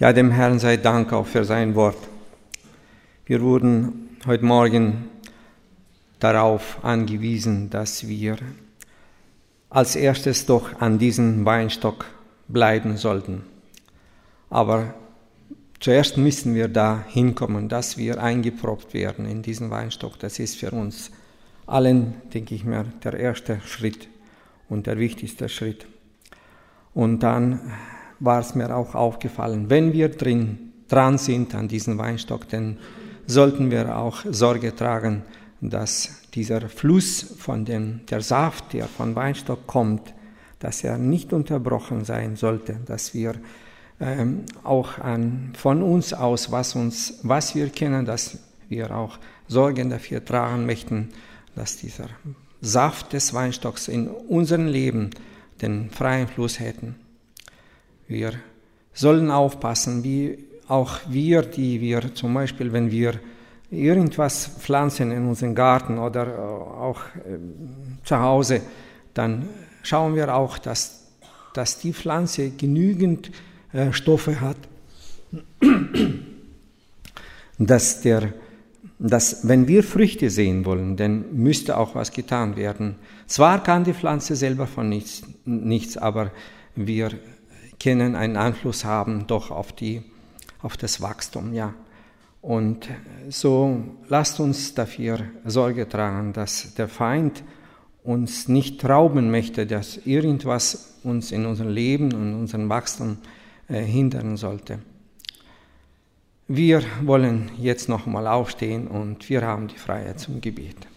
Ja, dem Herrn sei Dank auch für sein Wort. Wir wurden heute Morgen darauf angewiesen, dass wir als erstes doch an diesem Weinstock bleiben sollten. Aber zuerst müssen wir da hinkommen, dass wir eingepropft werden in diesen Weinstock. Das ist für uns allen, denke ich mir, der erste Schritt und der wichtigste Schritt. Und dann war es mir auch aufgefallen, wenn wir dran sind an diesem Weinstock, dann sollten wir auch Sorge tragen, dass dieser Fluss der Saft, der von Weinstock kommt, dass er nicht unterbrochen sein sollte, dass wir auch von uns aus, was wir kennen, dass wir auch Sorgen dafür tragen möchten, dass dieser Saft des Weinstocks in unserem Leben den freien Fluss hätten. Wir sollen aufpassen, wie auch die wir zum Beispiel, wenn wir irgendwas pflanzen in unserem Garten oder auch zu Hause, dann schauen wir auch, dass die Pflanze genügend Stoffe hat, dass wenn wir Früchte sehen wollen, dann müsste auch was getan werden. Zwar kann die Pflanze selber von nichts, aber wir können einen Einfluss haben doch auf das Wachstum, ja. Und so lasst uns dafür Sorge tragen, dass der Feind uns nicht rauben möchte, dass irgendwas uns in unserem Leben und unserem Wachstum hindern sollte. Wir wollen jetzt nochmal aufstehen und wir haben die Freiheit zum Gebet.